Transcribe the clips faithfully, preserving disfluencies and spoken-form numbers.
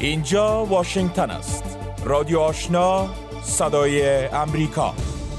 اینجا واشنگتن است. رادیو آشنا، صدای امریکا.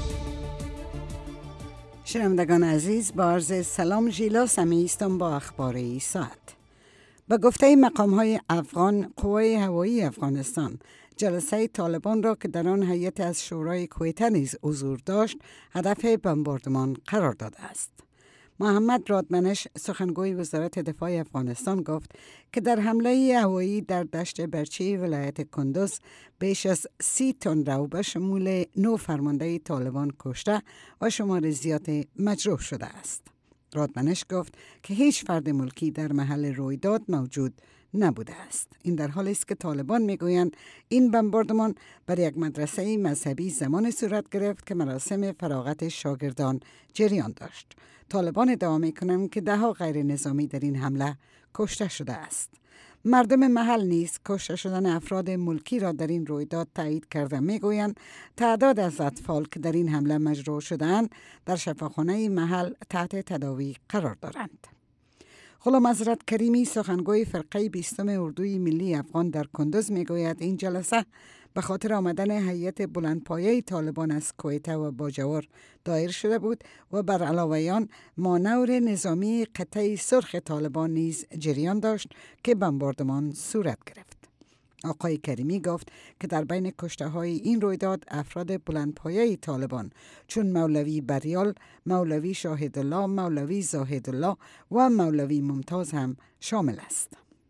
شنوندگان عزیز، با عرض سلام ژیلا سمی هستم با اخبار این ساعت. به گفته مقام‌های افغان، قوای هوایی افغانستان جلسه طالبان را که در آن هیئت از شورای کویته نیز حضور داشت هدف بمباردمان قرار داده است. محمد رادمنش، سخنگوی وزارت دفاع افغانستان، گفت که در حمله هوایی در دشت برچی ولایت کندوز بیش از سی تن رو به شمول نو فرمانده طالبان کشته و شمار زیادی مجروح شده است. رادمنش گفت که هیچ فرد ملکی در محل رویداد موجود نبوده است. این در حالی است که طالبان میگویند این بمباردمان بر یک مدرسه مذهبی زمان صورت گرفت که مراسم فراغت شاگردان جریان داشت. طالبان ادعا میکنند که ده ها غیر نظامی در این حمله کشته شده است. مردم محل نیز کشته شدن افراد ملکی را در این رویداد تایید کرده میگویند تعداد از اطفال که در این حمله مجروح شدند در شفاخانه محل تحت تداوی قرار دارند. غلام حضرت کریمی، سخنگوی فرقه بیستم اردوی ملی افغان در کندوز میگوید این جلسه به خاطر آمدن هیئت بلندپایه طالبان از کویته و باجوار دایر شده بود و بر علاوه آن مانور نظامی قطعه سرخ طالبان نیز جریان داشت که بمباردمان صورت گرفت. آقای کریمی گفت که در بین کشته های این رویداد افراد بلندپایه طالبان چون مولوی بریال، مولوی شاهدالله، مولوی زاهدالله و مولوی ممتاز هم شامل است.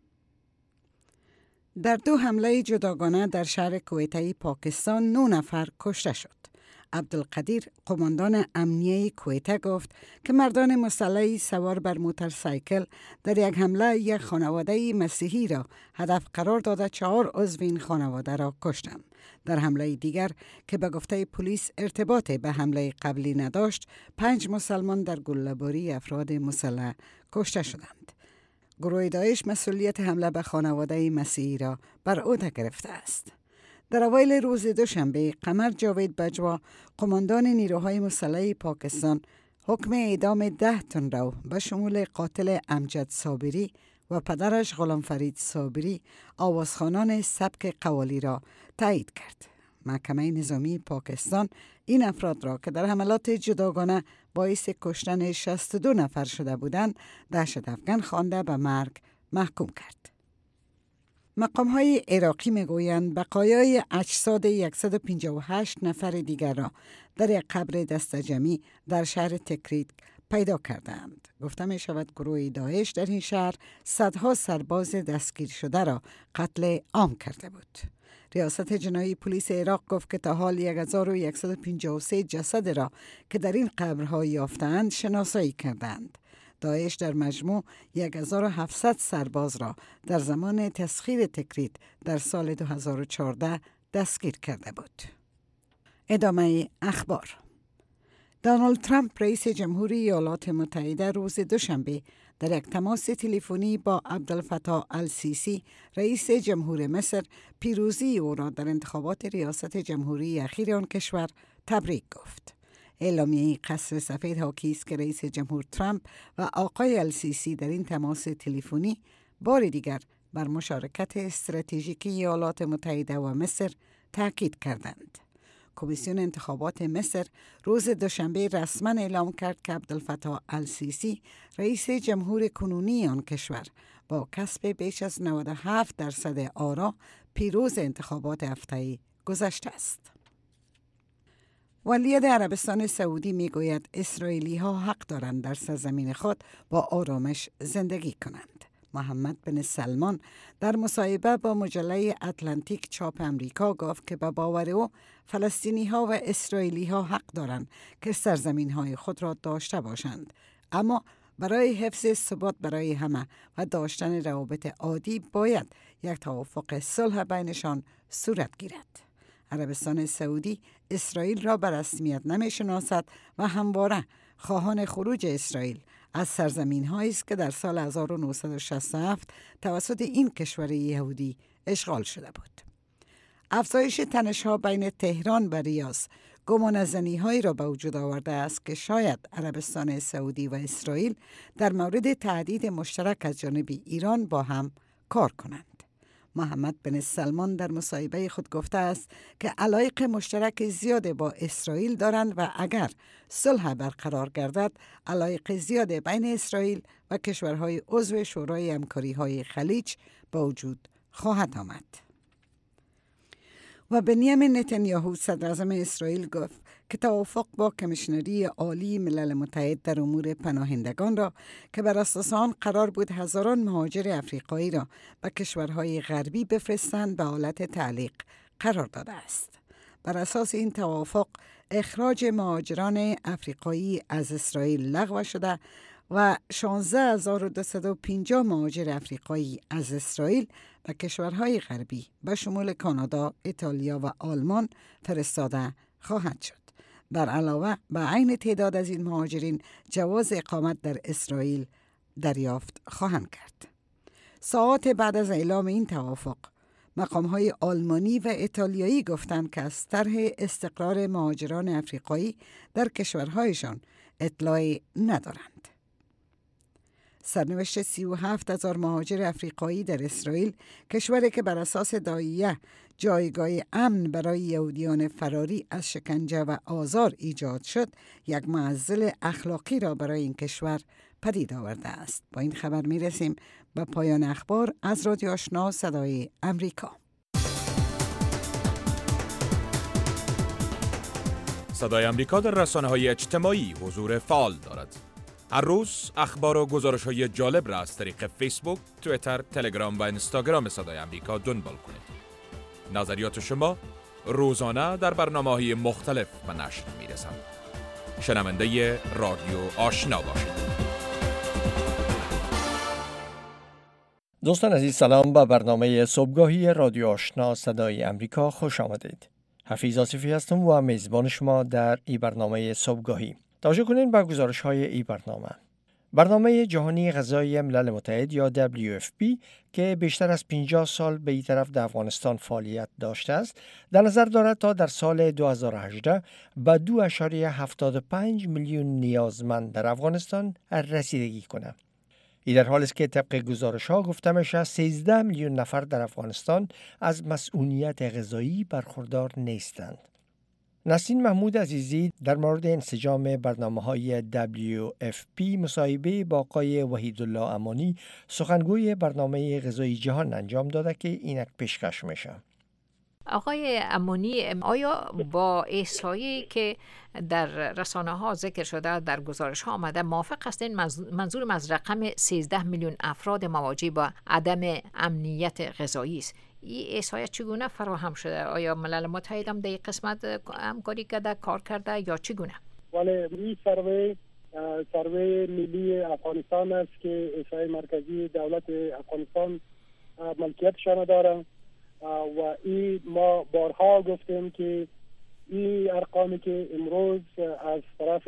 در دو حمله جداگانه در شهر کویته پاکستان نه نفر کشته شد. عبدالقدیر، قماندان امنیه کویته، گفت که مردان مسلحی سوار بر موتورسایکل در یک حمله یک خانواده مسیحی را هدف قرار داده چهار عضو این خانواده را کشتند. در حمله دیگر که به گفته پلیس ارتباط به حمله قبلی نداشت، پنج مسلمان در گله‌باری افراد مسلح کشته شدند. گروه داعش مسئولیت حمله به خانواده مسیحی را بر عهده گرفته است. در اوایل روز دوشنبه، قمر جاوید بجوا، قماندان نیروهای مسلح پاکستان، حکم اعدام ده تن رو به شمول قاتل امجد صابری و پدرش غلام فرید صابری، آوازخوانان سبک قوالی را تایید کرد. محکمه نظامی پاکستان این افراد را که در حملات جداگانه باعث کشتن شصت و دو نفر شده بودند دهشت افکن خوانده به مرگ محکوم کرد. مقام‌های عراقی میگویند بقایای اجساد صد و پنجاه و هشت نفر دیگر را در یک قبر دستجمعی در شهر تکریت پیدا کردند. گفته می شود گروه داعش در این شهر صدها سرباز دستگیر شده را قتل عام کرده بود. ریاست جنایی پلیس عراق گفت که تا حال صد و صد و پنجاه و سه جسد را که در این قبرها یافتند شناسایی کردند. داعش در مجموع هزار و هفتصد سرباز را در زمان تسخیر تکریت در سال دو هزار و چهارده دستگیر کرده بود. ادامه اخبار. دونالد ترامپ رئیس جمهوری ایالات متحده روز دوشنبه در یک تماس تلفنی با عبدالفتاح السیسی رئیس جمهور مصر پیروزی او را در انتخابات ریاست جمهوری اخیر آن کشور تبریک گفت. اعلامیه قصر سفید حاکی است که رئیس جمهور ترامپ و آقای السیسی در این تماس تلفنی بار دیگر بر مشارکت استراتژیکی ایالات متحده و مصر تاکید کردند. کمیسیون انتخابات مصر روز دوشنبه رسما اعلام کرد که عبدالفتاح السیسی رئیس جمهور کنونی آن کشور با کسب بیش از نود و هفت درصد آرا پیروز انتخابات هفته گذشته است. ولیعهد عربستان سعودی میگوید اسرائیلی ها حق دارند در سرزمین خود با آرامش زندگی کنند. محمد بن سلمان در مصاحبه با مجله اتلانتیک چاپ امریکا گفت که به باور او فلسطینی ها و اسرائیلی ها حق دارند که سرزمین های خود را داشته باشند، اما برای حفظ ثبات برای همه و داشتن روابط عادی باید یک توافق صلح بینشان صورت گیرد. عربستان سعودی اسرائیل را به رسمیت نمی شناسد و همواره خواهان خروج اسرائیل از سرزمین هایی است که در سال هزار و نهصد و شصت و هفت توسط این کشور یهودی اشغال شده بود. افزایش تنش‌ها بین تهران و ریاض گمانه‌زنی هایی را به وجود آورده است که شاید عربستان سعودی و اسرائیل در مورد تهدید مشترک از جانب ایران با هم کار کنند. محمد بن سلمان در مصاحبه خود گفته است که علایق مشترک زیاد با اسرائیل دارند و اگر صلح برقرار گردد علایق زیاد بین اسرائیل و کشورهای عضو شورای همکاری‌های خلیج به وجود خواهد آمد. و بنیامین نتانیاهو صدر اعظم اسرائیل گفت که توافق با کمیشنری عالی ملل متحد در امور پناهندگان را که بر اساس آن قرار بود هزاران مهاجر افریقایی را به کشورهای غربی بفرستند به حالت تعلیق قرار داده است. بر اساس این توافق اخراج مهاجران افریقایی از اسرائیل لغو شده و شانزده هزار و دویست و پنجاه مهاجر افریقایی از اسرائیل و کشورهای غربی به شمول کانادا، ایتالیا و آلمان فرستاده خواهد شد. بر علاوه به عین تعداد از این مهاجرین جواز اقامت در اسرائیل دریافت خواهند کرد. ساعات بعد از اعلام این توافق، مقام‌های آلمانی و ایتالیایی گفتند که از طرح استقرار مهاجران افریقایی در کشورهایشان اطلاعی ندارند. سرنوشت سی و هفت هزار مهاجر افریقایی در اسرائیل، کشوری که بر اساس داعیه جایگاه امن برای یهودیان فراری از شکنجه و آزار ایجاد شد، یک معضل اخلاقی را برای این کشور پدید آورده است. با این خبر می رسیم به پایان اخبار از رادیو آشنا صدای امریکا. صدای امریکا در رسانه‌های اجتماعی حضور فعال دارد. هر روز اخبار و گزارش‌های جالب را از طریق فیسبوک، توییتر، تلگرام و اینستاگرام صدای امریکا دنبال کنید. نظریات شما روزانه در برنامه‌های مختلف به نشر می‌رسند. شنونده رادیو آشنا باشید. دوستان عزیز، سلام. به برنامه صبحگاهی رادیو آشنا صدای امریکا خوش آمدید. حفیظ آصفی هستم و میزبان شما در این برنامه صبحگاهی. توجه کنید به گزارش‌های این برنامه. برنامه جهانی غذایی ملل متحد یا دبلیو اف پی که بیشتر از پنجاه سال به این طرف در افغانستان فعالیت داشته است، در نظر دارد تا در سال دو هزار و هجده به دو اشاریه هفتاد و پنج میلیون نیازمند در افغانستان رسیدگی کند. این در حالی است که طبق گزارش‌ها گفته میشه سیزده میلیون نفر در افغانستان از مسئولیت غذایی برخوردار نیستند. نسرین محمود عزیزی در مورد انسجام برنامه‌های دبلیو اف پی مصاحبه با آقای وحیدالله امانی، سخنگوی برنامه غذایی جهان انجام داده که اینک پیشکش میشه. آقای امانی، آیا با احصایی که در رسانه ها ذکر شده، در گزارش ها آمده، موافق هستین منظور از رقم سیزده میلیون افراد مواجه با عدم امنیت غذایی است؟ این احصایه چگونه فراهم شده؟ آیا ملل متحد هم در این قسمت همکاری کرده، کار کرده یا چگونه؟ ولی این سروی سروی ملی افغانستان است که احصای مرکزی دولت افغانستان ملکیتشان داره و این ما بارها گفتیم که این ارقامی که امروز از طرف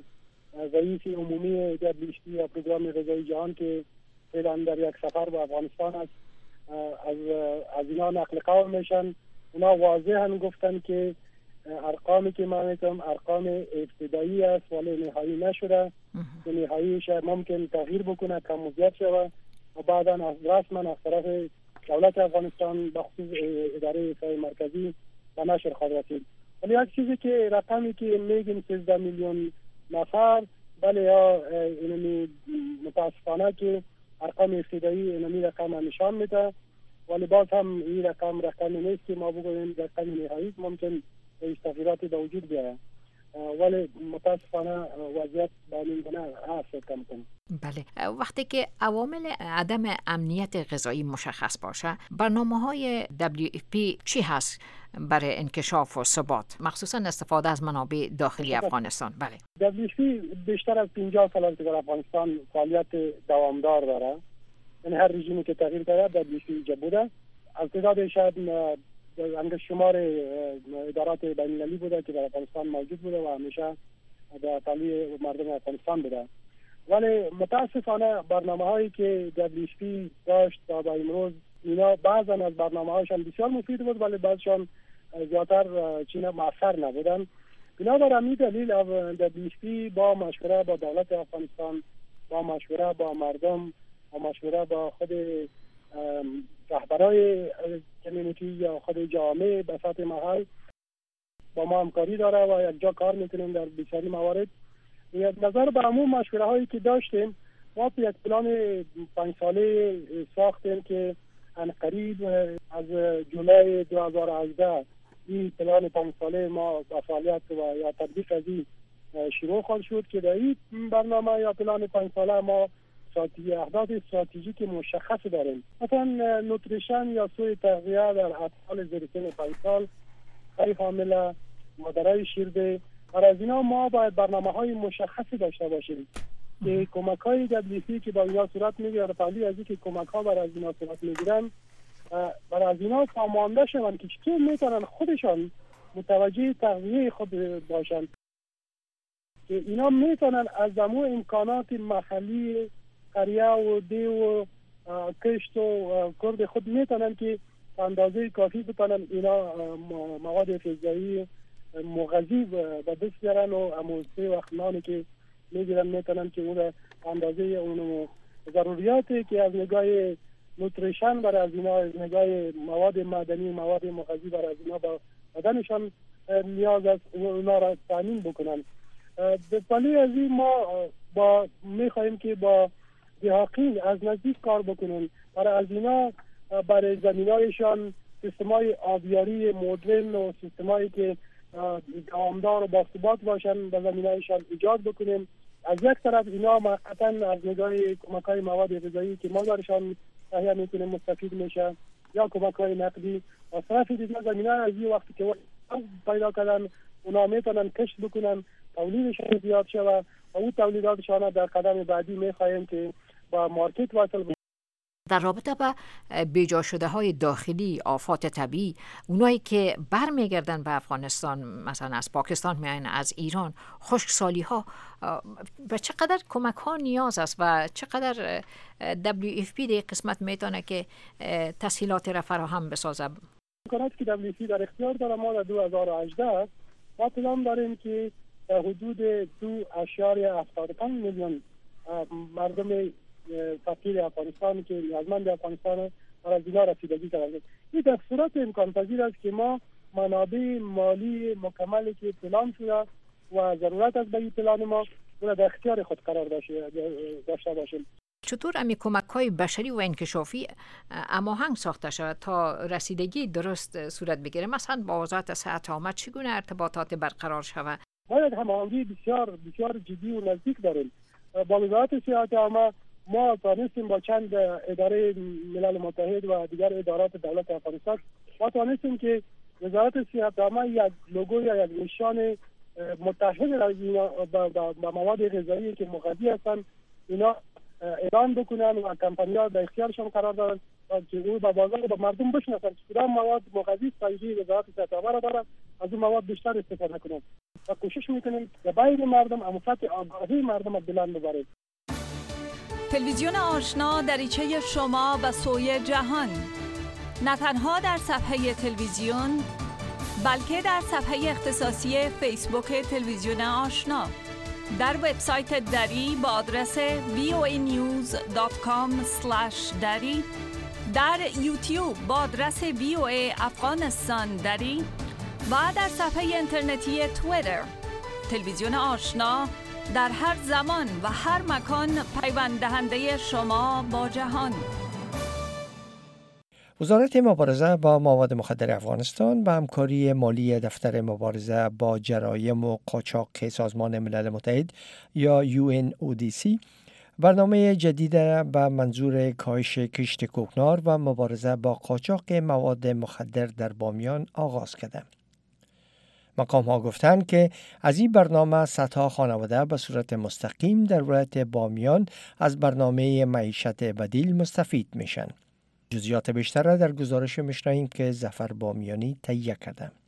رئیس عمومی دبلیو اف پی یا پروگرام غذایی جهان که فعلا در یک سفر به افغانستان است از از اینا نقل قول میشن، اونا واضحا گفتن که ارقامی که ما میتونم ارقام ابتدایی است ولی نهایی نشده، نهاییش ممکن تغییر بکنه، کم و زیاد شود و بعدا از رسما از طرف دولت افغانستان بخصوص اداره احصای مرکزی به نشر خواهد رسید. ولی یک چیزی که رقمی که میگیم سیزده میلیون نفر، بله یا اینمی متاسفانه که ارقام ابتدایی اینمی رقم نشان میده، ولی باز هم این رقم رقمی نیست که ما بگوییم رقم نهایی، ممکن این تغییراتی به وجود بیاید، ولی متاسفانه وضعیت به این گونه هست. کم کم بله، وقتی که عوامل عدم امنیت غذایی مشخص باشه، برنامه‌های دبلیو اف پی چی هست برای انکشاف و ثبات، مخصوصا استفاده از منابع داخلی افغانستان؟ بله، دبلیو اف پی بیشتر از پنجاه سال در افغانستان فعالیت دوامدار داره، یعنی هر رژیمی که تغییر کرده دبلیو اف پی اینجا بوده. از تعداد شاید انگشت شمار ادارات بین‌المللی بوده که در افغانستان موجود بوده و همیشه در تالی مردم افغانستان بوده، ولی متاسفانه برنامه هایی که دبلیو اف پی داشت تا به امروز، اینا بعضا از برنامه هاشان بسیار مفید بود ولی بعضشان زیادتر چینا مؤثر نبودن. بنابر همین دلیل دبلیو اف پی با مشوره با دولت افغانستان، با مشوره با مردم، با مشوره با خود رهبرای کمیونیتی یا خود جامعه به سطح محل با ما همکاری داره و یک جا کار میکنیم در بسیاری موارد. نظر به عموم مشوره هایی که داشتیم، ما یک پلان پنج ساله ساختیم که عنقریب از جولای دو هزار و هجده این پلان پنج ساله ما با فعالیت و یا تطبیق از این شروع خواهد شد که در این برنامه یا پلان پنج ساله ما اهداف استراتژیک مشخص داریم. مثلا نوتریشن یا سوی تغذیه در اطفال زیر سن پنج سال، خیلی حامل، مادرای شیرده، برای از اینا ما باید برنامه های مشخصی داشته باشیم که کمک های دبلیو که با اینا صورت میگیره، قبلی از اینکه کمک ها برای از اینا صورت میگیرن برای از اینا فهمانده شون که چطور میتونن خودشان متوجه تغذیه خود باشن، که اینا میتونن از دمو امکانات محلی قریه و دی و کشت و کرد خود میتونن که اندازه کافی بتونن اینا مواد غذایی مغذی به دست بیارن و اموسه و خنانی که میگیرن میتونن که اون اندازه اون ضروریاتی که از نگاه نوتریشن برای از اینا، از نگاه مواد معدنی مواد مغذی برای از اینا با بدنشان نیاز است اونا را تامین بکنن. به پلی از این ما با میخواهیم که با دهاقین از نزدیک کار بکنن، برای از اینا برای زمینایشان سیستمای آبیاری مدرن و سیستمایی که دوامدار و باثبات باشن به زمینایشان ایجاد بکنیم. از یک طرف اینا موقتا از نگاه کمک‌های مواد غذایی که ما برشان تهیه میکنیم مستفید میشه یا کمک‌های نقدی. از طرف دیگه زمینه از این وقتی که پیدا کردن اونا میتونن کشت بکنن، تولیدشان زیاد شه و اون تولیداتشان در قدم بعدی میخواهیم که با مارکت وصل بکنن. در رابطه با بیجا شده های داخلی، آفات طبیعی، اونایی که برمیگردن به افغانستان، مثلا از پاکستان میاین، از ایران، خشکسالی ها، به چقدر کمک ها نیاز است و چقدر دبلیو اف پی در قسمت میتونه که تسهیلات را فراهم بسازه؟ امکاناتی که دبلیو اف پی در اختیار داره، ما در دو هزار و هجده ما پلان داریم که در حدود دو اشاریه هفتاد و پنج میلیون مردم فقیر افغانستان که نیازمند افغانستان برای اینا رسیدگی کردن. این در صورت امکان پذیر است که ما منابع مالی مکملی که پلان شده و ضرورت است به این پلان ما اون در اختیار خود قرار داشته باشیم. چطور امی کمک‌های بشری و انکشافی هماهنگ ساخته شود تا رسیدگی درست صورت بگیره؟ مثلا با وزارت صحت عامه چگونه ارتباطات برقرار شود؟ باید هماهنگی بسیار بسیار جدی و نزدیک داریم. با وزارت صحت عامه ما توانستیم با چند اداره ملل متحد و دیگر ادارات دولت افغانستان ما توانستیم که وزارت صحت عامه یک لوگو یا یک نشان متحد را با مواد غذایی که مغذی هستند اینا اعلان بکنن و کمپانی‌ها در اختیارشان قرار دادن که او به بازار و به مردم بشناسن که کدام مواد مغذی سایدی وزارت صحت عامه را دارد، از اون مواد بیشتر استفاده کنند و کوشش میکنیم که بین مردم اموفت آگاهی مردم را بلند ببریم. تلویزیون آشنا دریچه شما و سوی جهان، نه تنها در صفحه تلویزیون بلکه در صفحه اختصاصی فیسبوک تلویزیون آشنا، در وبسایت دری با آدرس وی او ای نیوز دات کام اسلش دری، در یوتیوب با آدرس وی او ای افغانستان دری و در صفحه اینترنتی توییتر. تلویزیون آشنا در هر زمان و هر مکان پیوند دهنده شما با جهان. وزارت مبارزه با مواد مخدر افغانستان به همکاری مالی دفتر مبارزه با جرایم و قاچاق سازمان ملل متحد یا یو ان او دی سی برنامه جدید به منظور کاهش کشت کوکنار و مبارزه با قاچاق مواد مخدر در بامیان آغاز کرده. مقام ها گفتند که از این برنامه صدها خانواده به صورت مستقیم در ولایت بامیان از برنامه معیشت بدیل مستفید میشن. جزئیات بیشتر را در گزارش میشنویم که ظفر بامیانی تهیه کرده.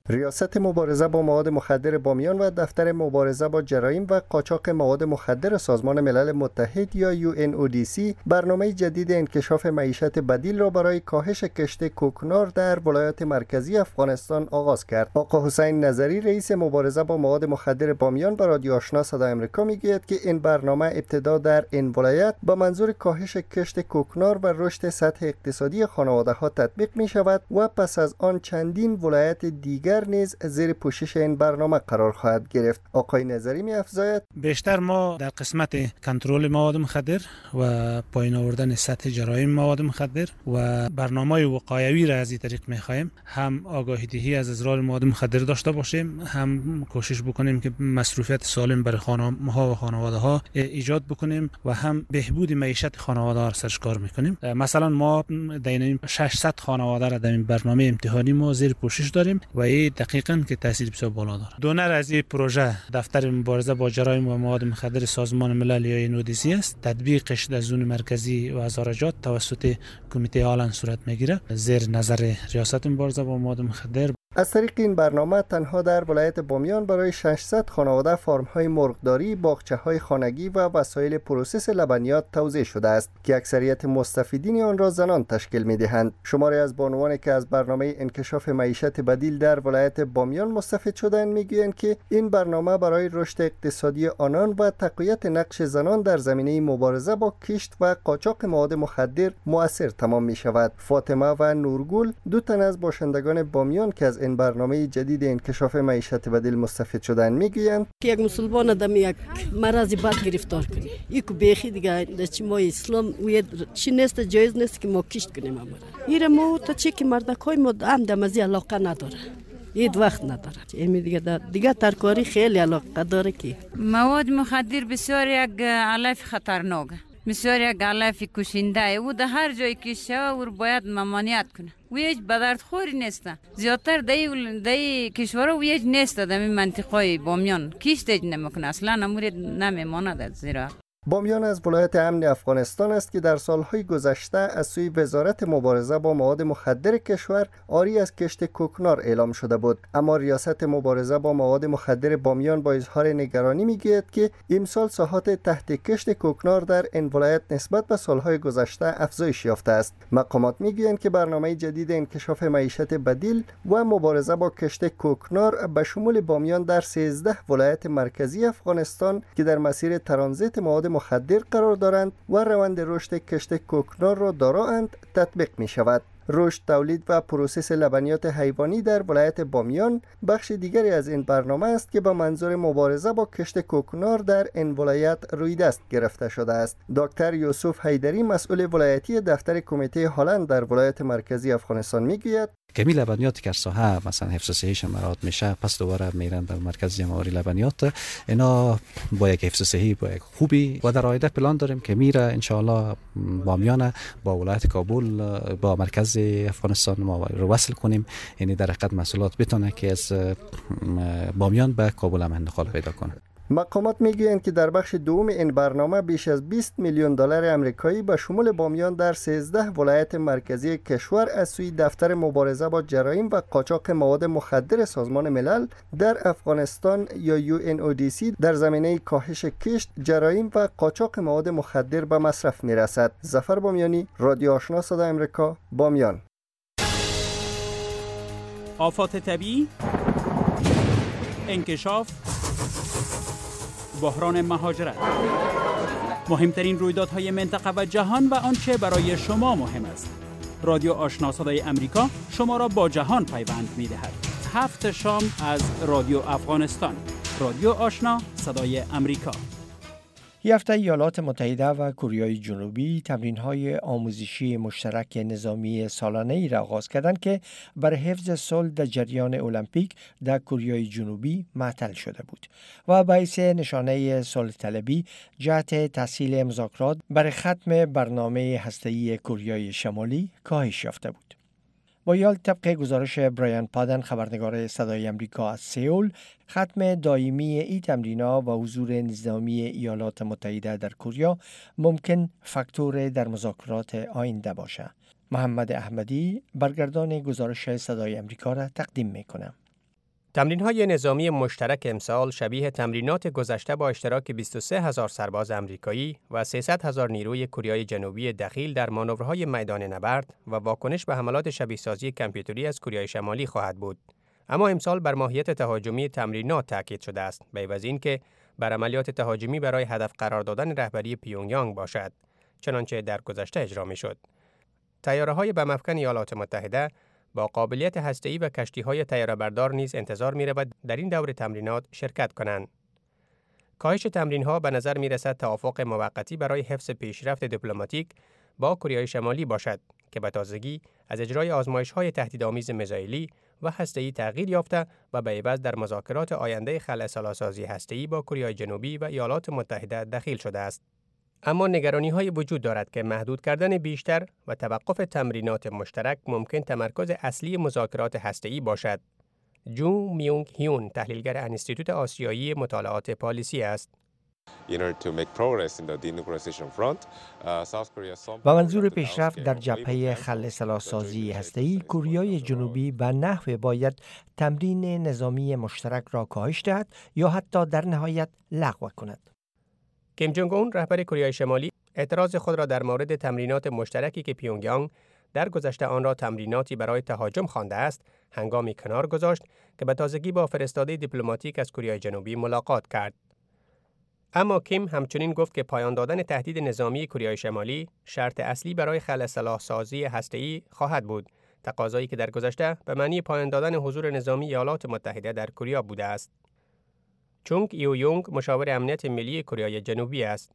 ریاست مبارزه با مواد مخدر بامیان و دفتر مبارزه با جرایم و قاچاق مواد مخدر سازمان ملل متحد یا یو ان او دی سی برنامه جدید انکشاف معیشت بدیل را برای کاهش کشت کوکنار در ولایات مرکزی افغانستان آغاز کرد. آقا حسین نظری رئیس مبارزه با مواد مخدر بامیان به رادیو آشنا صدای آمریکا میگوید که این برنامه ابتدا در این ولایت با منظور کاهش کشت کوکنار و رشد سطح اقتصادی خانواده ها تطبیق می شود و پس از آن چندین ولایت دیگر نیز زیر پوشش این برنامه قرار خواهد گرفت. آقای نظری می افزاید بیشتر ما در قسمت کنترل مواد مخدر و پایین آوردن سطح جرایم مواد مخدر و برنامه وقایوی را از این طریق می خواهیم هم آگاهی دهی از اضرار مواد مخدر داشته باشیم، هم کوشش بکنیم که مصروفیت سالم برای خانه ها و خانواده ها ایجاد بکنیم و هم بهبود معیشت خانواده ها را سرش کار میکنیم. مثلا ما دین ششصد خانواده را در این برنامه امتحانی ما زیر پوشش داریم و این دقیقاً که تاثیر بسیار بالا داره. دونر از این پروژه دفتر مبارزه با جرایم و مواد مخدر سازمان ملل یا یو ان او دی سی است. تطبیقش در زون مرکزی و هزارجات توسط کمیته آلن صورت میگیره زیر نظر ریاست مبارزه با مواد مخدر. از طریق این برنامه تنها در ولایت بامیان برای ششصد خانواده فارم‌های مرغداری، باغچه‌های خانگی و وسایل پروسس لبنیات توزیع شده است که اکثریت مستفیدین آن را زنان تشکیل می‌دهند. شماری از بانوانی که از برنامه انکشاف معیشت بدیل در ولایت بامیان مستفید شدند می‌گویند که این برنامه برای رشد اقتصادی آنان و تقویت نقش زنان در زمینه مبارزه با کشت و قاچاق مواد مخدر مؤثر تمام می‌شود. فاطمه و نورگل دو تن از باشندگان بامیان که از این برنامه جدید انکشاف معیشت بدیل مستفید شدن میگویند که یک مسلمان آدم یک مرض بد گرفتار کنه، یک بیخی دیگه در ما اسلام و چی نیست جایز نیست که ما کشت کنیم. امر ایره ما تا چی که مردکای ما هم دمزی علاقه نداره، اید وقت نداره. امی دیگه دیگه ترکاری خیلی علاقه داره که مواد مخدر بسیار یک علف خطرناکه، بسیار یک علف کشنده او در هر جایی که شوه او باید ممانعت کنه. و هیچ بدردخوری نیست. زیادتر دی دی کشورها و هیچ نیست در این منطقه بامیان کیش دیج نمیکنه، اصلا امور نمیماند از زیرا. بامیان از ولایت امن افغانستان است که در سالهای گذشته از سوی وزارت مبارزه با مواد مخدر کشور عاری از کشت کوکنار اعلام شده بود، اما ریاست مبارزه با مواد مخدر بامیان با اظهار نگرانی میگوید که امسال ساحات تحت کشت کوکنار در این ولایت نسبت به سالهای گذشته افزایش یافته است. مقامات میگویند که برنامه جدید انکشاف معیشت بدیل و مبارزه با کشت کوکنار به شمول بامیان در سیزده ولایت مرکزی افغانستان که در مسیر ترانزیت مواد مخدر قرار دارند و روند رشد کشت کوکنار را دارند تطبیق می شود. رشد، تولید و پروسس لبنیات حیوانی در ولایت بامیان بخش دیگری از این برنامه است که به منظور مبارزه با کشت کوکنار در این ولایت روی دست گرفته شده است. دکتر یوسف حیدری مسئول ولایتی دفتر کمیته هالند در ولایت مرکزی افغانستان میگوید کمی لبنیاتی که ساحه مثلا حفظ صحیش مراعات میشه پس دوباره میرن به مرکز جمع‌آوری لبنیات. اینا با یک حفظ صحی با یک خوبی و در آینده پلان داریم که میره ان شاء الله بامیان با ولایت کابل با مرکز افغانستان ما رو وصل کنیم، یعنی در حقیقت محصولات بتونه که از بامیان به کابل هم انتقال پیدا کنه. مقامات میگویند که در بخش دوم این برنامه بیش از بیست میلیون دلار آمریکایی به شمول بامیان در سیزده ولایت مرکزی کشور از سوی دفتر مبارزه با جرایم و قاچاق مواد مخدر سازمان ملل در افغانستان یا یو ان او دی سی در زمینه کاهش کشت، جرایم و قاچاق مواد مخدر به مصرف میرسد. ظفر بامیانی، رادیو آشنا صدای آمریکا، بامیان. آفات طبیعی، انکشاف، بحران مهاجرت، مهمترین رویدادهای منطقه و جهان و آنچه برای شما مهم است. رادیو آشنا صدای امریکا شما را با جهان پیوند می‌دهد. هفت شام از رادیو افغانستان. رادیو آشنا صدای امریکا. این هفته ایالات متحده و کره جنوبی تمرین‌های آموزشی مشترک نظامی سالانه ای را آغاز کردند که برای حفظ صلح در جریان المپیک در کره جنوبی معطل شده بود و باعث نشانه صلح طلبی جهت تسهیل مذاکرات برای ختم برنامه هسته‌ای کره شمالی کاهش یافته بود. با یال طبق گزارش برایان پادن خبرنگار صدای امریکا از سئول، ختم دائمی این تمرین‌ها و حضور نظامی ایالات متحده در کره ممکن فاکتور در مذاکرات آینده باشد. محمد احمدی برگردان گزارش صدای امریکا را تقدیم می‌کنم. تمرین‌های نظامی مشترک امسال شبیه تمرینات گذشته با اشتراک بیست و سه هزار سرباز آمریکایی و سیصد هزار نیروی کره جنوبی دخیل در مانورهای میدان نبرد و واکنش به حملات شبیه‌سازی کامپیوتری از کره شمالی خواهد بود. اما امسال بر ماهیت تهاجمی تمرینات تاکید شده است، به عوض اینکه بر عملیات تهاجمی برای هدف قرار دادن رهبری پیونگیانگ باشد، چنانچه در گذشته اجرا می‌شد. طیاره‌های بمفکن ایالات متحده با قابلیت هسته‌ای و کشتی‌های طیاره‌بردار نیز انتظار می‌رود در این دور تمرینات شرکت کنند. کاهش تمرین‌ها به نظر می‌رسد توافق موقتی برای حفظ پیشرفت دیپلماتیک با کره شمالی باشد که به تازگی از اجرای آزمایش‌های تهدیدآمیز میزایلی و هسته‌ای تغییر یافته و به عوض در مذاکرات آینده خلع سال‌سازی هسته‌ای با کره جنوبی و ایالات متحده دخیل شده است. اما نگرانی‌های وجود دارد که محدود کردن بیشتر و توقف تمرینات مشترک ممکن تمرکز اصلی مذاکرات هسته‌ای باشد. جو میونگ هیون، تحلیلگر انستیتوت آسیایی مطالعات پالیسی است. و منظور پیشرفت در جبهه خلع سلاح‌سازی هسته‌ای، کره جنوبی به نحو باید تمرین نظامی مشترک را کاهش دهد یا حتی در نهایت لغو کند. کیم جونگ اون، رهبر کره شمالی، اعتراض خود را در مورد تمرینات مشترکی که پیونگیانگ در گذشته آن را تمریناتی برای تهاجم خوانده است، هنگامی کنار گذاشت که به تازگی با فرستاده دیپلماتیک از کره جنوبی ملاقات کرد. اما کیم همچنین گفت که پایان دادن تهدید نظامی کره شمالی شرط اصلی برای خلع سلاح‌سازی هسته‌ای خواهد بود، تقاضایی که در گذشته به معنی پایان دادن حضور نظامی ایالات متحده در کره بوده است. چونگ ایو یونگ، مشاور امنیت ملی کره جنوبی است.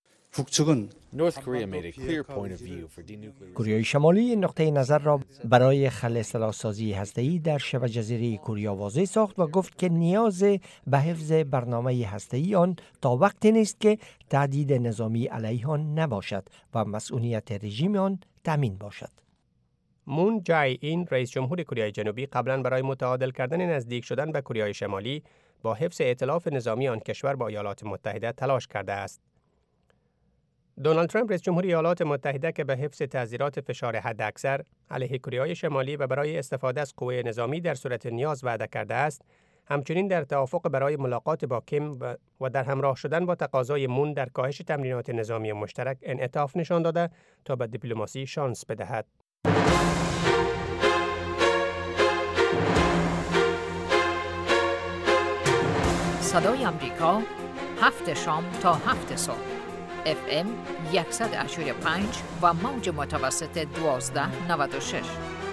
کره شمالی نقطه نظر را برای خلع سلاح‌سازی هسته‌ای در شبه جزیره کره واضح ساخت و گفت که نیاز به حفظ برنامه هسته‌ای آن تا وقتی نیست که تهدید نظامی علیه آن نباشد و مسئولیت رژیم آن تامین باشد. مون جای این، رئیس جمهور کره جنوبی، قبلا برای متعادل کردن نزدیک شدن به کره شمالی با حفظ ائتلاف نظامی آن کشور با ایالات متحده تلاش کرده است. دونالد ترامپ، رئیس جمهور ایالات متحده، که به حفظ تعزیرات فشار حداکثر علیه کره شمالی و برای استفاده از قوه نظامی در صورت نیاز وعده کرده است، همچنین در توافق برای ملاقات با کیم و در همراه شدن با تقاضای مون در کاهش تمرینات نظامی مشترک انعطاف نشان داده تا به دیپلماسی شانس بدهد. صدای آمریکا، هفت شام تا هفت صبح، اف ام صد و هشتاد و پنج و موج متوسط دوازده نود و شش.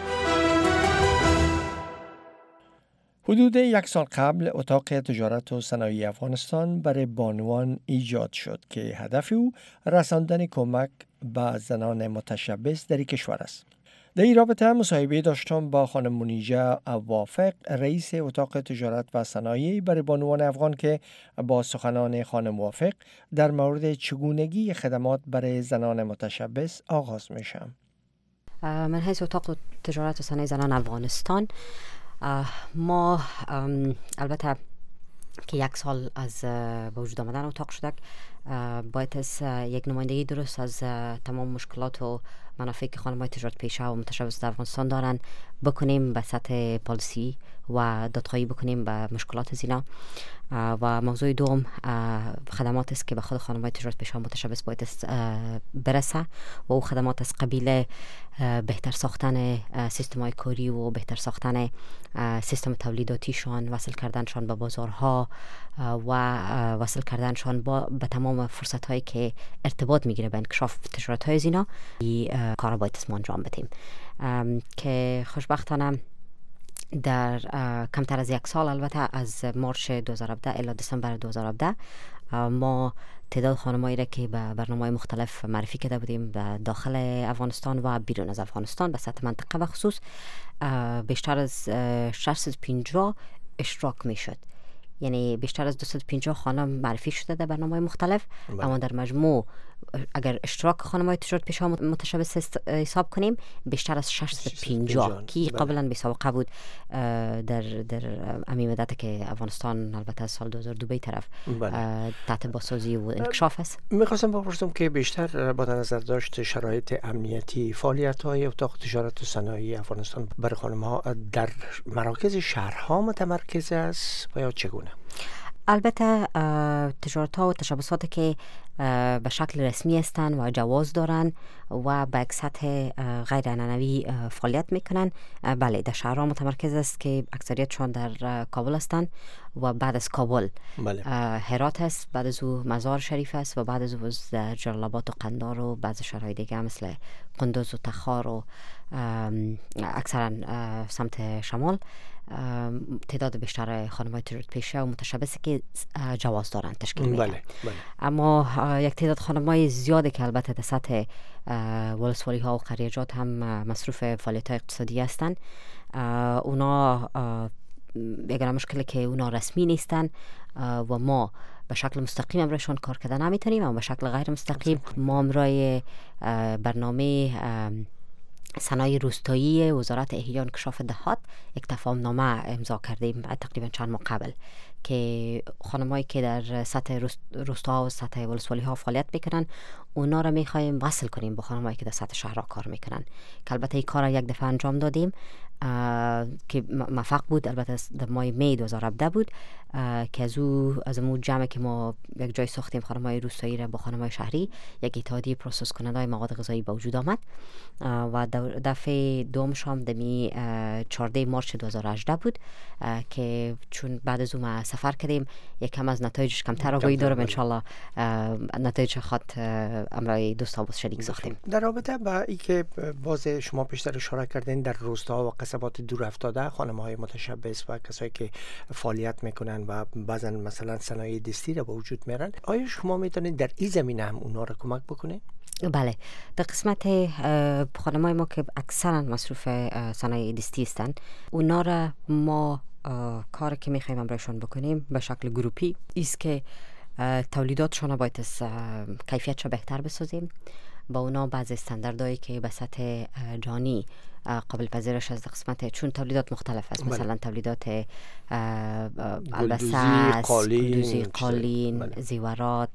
حدود یک سال قبل اتاق تجارت و صنایع افغانستان برای بانوان ایجاد شد که هدف او رساندن کمک به زنان متشبث در کشور است. در این رابطه مصاحبه داشتم با خانم منیژه وافق، رئیس اتاق تجارت و صنایع برای بانوان افغان، که با سخنان خانم وافق در مورد چگونگی خدمات برای زنان متشبث آغاز میشم. من حیث اتاق تجارت و صنایع زنان افغانستان، ما البته که یک سال از به وجود آمدن اتاق شده، باید از یک نمایندگی درست از تمام مشکلات و منافعی که خانم‌های تجارت پیشه و متشبث در افغانستان دارن بکنیم به سطح پالیسی و دادخواهی بکنیم به مشکلات زینا. و موضوع دوم خدمات است که به خود خانم‌های تجارت پیشه و متشبث باید برسه و او خدمات از قبیل بهتر ساختن سیستم‌های کاری و بهتر ساختن سیستم تولیداتیشان، وصل کردنشان به بازارها و وصل کردنشان با به تمام فرصت‌هایی که ارتباط میگیره به انکشاف تجارت‌های زینا. این کارا باید اسم انجام بدیم که خوشبختانه در کمتر از یک سال، البته از مارچ دو هزار و هفده الی دسامبر دو هزار و هفده، ما تعداد خانمایی را که به برنامه‌های مختلف معرفی کرده بودیم به داخل افغانستان و بیرون از افغانستان به سطح منطقه و خصوص بیشتر از ششصد و پنجاه اشتراک میشد. یعنی بیشتر از دویست و پنجاه خانم معرفی شده در برنامه‌های مختلف، اما در مجموع اگر اشتراک خانم‌های تجارت پیشا متشبث حساب کنیم بیشتر از ششصد و پنجاه که قبلا بی سابقه بود در در امی مدت که افغانستان البته سال دو هزار و دو به طرف تحت بازسازی و انکشاف است. میخواستم بپرسم که بیشتر با نظر داشت شرایط امنیتی فعالیت‌های اتاق تجارت و صنایع افغانستان برای خانم‌ها در مراکز شهرها متمرکز است و یا چگونه؟ البته تجارت ها و تشبثات که به شکل رسمی هستند و جواز دارند و به یک سطح غیر عنعنوی فعالیت میکنن، بله در شهرها متمرکز است که اکثریتشان در کابل هستند و بعد از کابل بله. هرات است، بعد از او مزار شریف است و بعد از او در جلال آباد و قندار و بعض شهرهای دیگه مثل قندوز و تخار و اکثرا سمت شمال تعداد بیشتر خانم‌های تجارت پیشه و متشبثی که جواز دارند تشکیل میدن. بله، بله. اما یک تعداد خانم‌های زیاده که البته در سطح ولسوالی ها و قریجات هم مصروف فعالیت های اقتصادی هستند، اونا اگر مشکلی که اونا رسمی نیستن و ما به شکل مستقیم امرایشان کار کردن نمیتونیم، اما به شکل غیر مستقیم ما امرای برنامه صنایع روستایی وزارت احیا و انکشاف دهات یک تفاهم نامه امضا کردیم تقریبا چند ماه قبل که خانمایی که در سطح روستا و سطح ولسوالی ها فعالیت میکنن اونا را میخوایم وصل کنیم با خانمایی که در سطح شهرها کار میکنن، که البته این کار را یک دفعه انجام دادیم که موفق بود. البته در ماه می دو هزار و هفده بود که از او از مو جمع که ما یک جای ساختیم خانم‌های روستایی را با خانم‌های شهری، یک اتحادیه پروسس کننده‌های مواد غذایی به وجود آمد و دفعه دومش هم دمی چهاردهم مارس دو هزار و هجده بود که چون بعد از اون ما سفر کردیم یکم از نتایجش کمتر آگاهی دارم، ان شاء الله نتایج خود امرای دوستا باز شریک ساختیم. در رابطه با اینکه باز شما پیشتر اشاره کردین در روستا و قصبات دور افتاده خانم‌های متشبث و کسایی که فعالیت میکنن و بعضا مثلا صنایع دستی را به وجود میارن، آیا شما میتونید در این زمینه هم اونا را کمک بکنید؟ بله، در قسمت خانم‌های ما که اکثرا مصروف صنایع دستی هستند اونا را ما کاری که میخوایم امرایشان بکنیم به شکل گروپی است که تولیداتشان باید از کیفیتش بهتر بسازیم، با اونا بعض استانداردهایی که به سطح جهانی قابل پذیرش از قسمت چون تولیدات مختلف است، مثلا تولیدات البسه، گلدوزی، قالین، زیورات،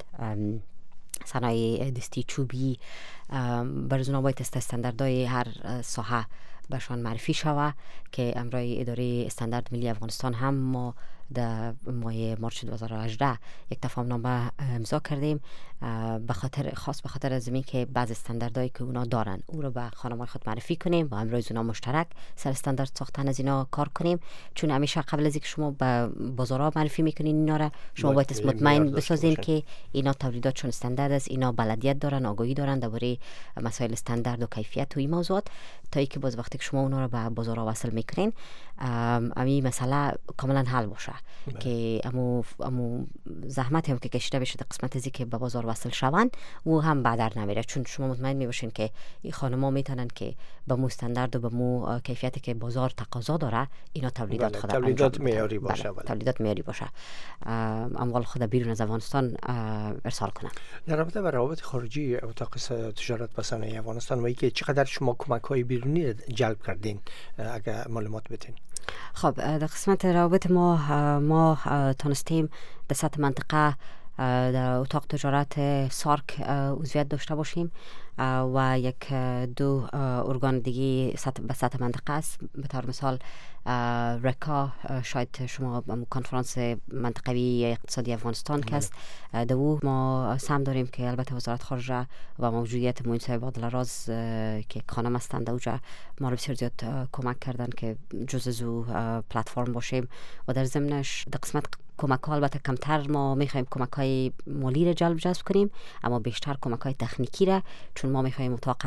صنایع دستی چوبی، برای اونا باید استانداردهای هر ساحه برشان معرفی شوه که امرای اداره استاندارد ملی افغانستان هم ما در ماه مارس دو هزار و هجده یک تفاهم نامه امضا کردیم به خاطر خاص به خاطر از این که بعض استانداردهایی که اونا دارن او رو به خانم‌های خود معرفی کنیم و امروز اونا مشترک سر استاندارد ساختن از اینا کار کنیم، چون همیشه قبل از اینکه شما به بازارها معرفی میکنین اینا را شما باید مطمئن بسازین که اینا تولیداتشون استاندارد است، اینا بلدیت دارن، آگاهی دارن درباره مسائل استاندارد و کیفیت و این موضوعات، تا اینکه باز وقتی که شما اونا رو به بازارها وصل میکنین امی مسئله کاملا حل باشه بله. که امو امو زحمت هم که کشیده بشه قسمت ازی که به بازار وصل شوند و هم بعدر نمیره، چون شما مطمئن میباشین که این خانم‌ها میتونن که به مو استاندارد و به مو کیفیتی که بازار تقاضا داره اینا تولیدات بله. خود تولیدات معیاری باشه بله. تولیدات معیاری باشه اموال خود بیرون از افغانستان ارسال کنن. در رابطه با روابط خارجی اتاق تجارت و صنایع افغانستان و اینکه چقدر شما کمک‌های بیرونی جلب کردین اگر معلومات بدین؟ خب در قسمت روابط ما ما تونستیم در سطح منطقه در اتاق تجارت سارک عضویت داشته باشیم و یک دو ارگان دیگه سطح به سطح منطقه است، به طور مثال رکا شاید شما کنفرانس منطقوی اقتصادی افغانستان که است در او ما سهم داریم که البته وزارت خارجه و موجودیت معین صاحب عبدالراز که خانم هستند در اوجا ما رو بسیار زیاد کمک کردن که جز از او پلتفرم باشیم و در ضمنش در قسمت کمک ها البته کمتر ما میخوایم کمک های مالی را جلب جذب کنیم، اما بیشتر کمک های تکنیکی را، چون ما میخوایم اتاق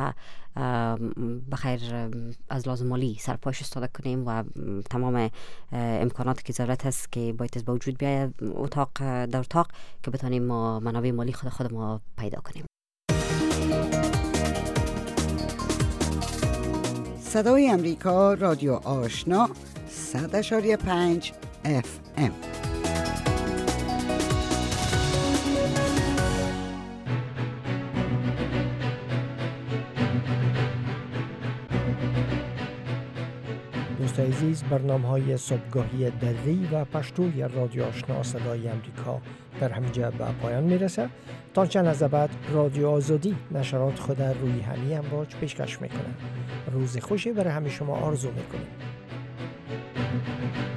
بخیر از لازم مالی سرپاش استفاده کنیم و تمام امکاناتی که ضرورت هست که باید به وجود بیاید اتاق در اتاق که بتونیم ما منابع مالی خود خود ما پیدا کنیم. صدای امریکا رادیو آشنا صد اشاری پنج اف ام. دوستان عزیز، برنامه‌های صبحگاهی دری و پشتوی رادیو آشنا صدای امریکا در همینجا به پایان میرسه. تا چند لحظه بعد رادیو آزادی نشرات خود روی همین امواج پیشکش میکنه. روز خوشی برای همه شما آرزو میکنیم.